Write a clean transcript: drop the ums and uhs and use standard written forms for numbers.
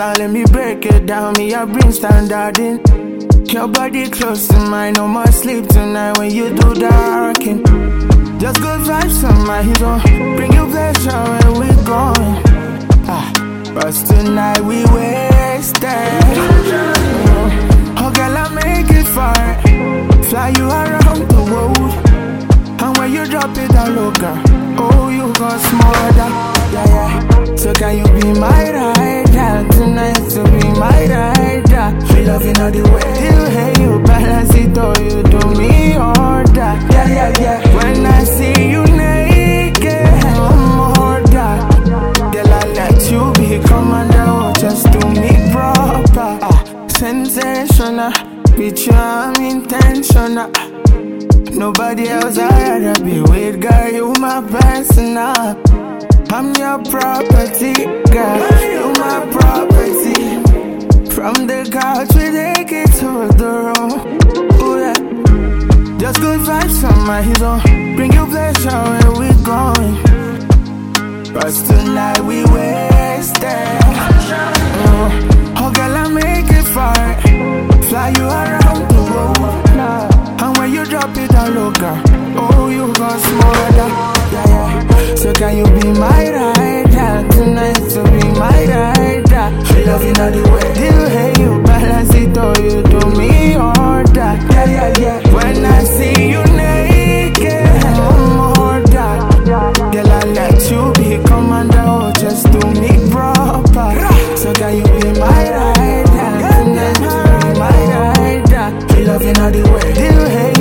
Now let me break it down, me I bring standard in. Your body close to mine, no more sleep tonight when you do the hurricane. Just good vibes on my hero, bring you pleasure where we going. But tonight we wasted. Oh girl, I make it far, fly you around the world. And when you drop it down low, girl, oh you got smother, yeah yeah. So can you be my rider tonight? To be my rider. Feel loving all the way. You hey you balance it or you do me order. Yeah yeah yeah. When I see you naked, I'm order. Girl I let you be commander, oh, just do me proper. Sensational, with you I'm intentional. Nobody else I'd rather be with, girl, you my personal. I'm your property, girl, you my property. From the couch we take it to the room. Ooh, yeah. Just good vibes on my hero, bring you pleasure where we going. But tonight we wasted. Oh girl, I make it far, fly you around the world. And when you drop it down low, girl, oh you got smother, yeah yeah. So can you be my rider tonight? To be my rider. Feel loving all the way. You hey you balance it or you do me order. Yeah yeah yeah. When I see you naked, I'm order. Girl I let you be commander, oh just do me proper. So can you be my rider tonight? To be my rider. Feel loving all the way. You hey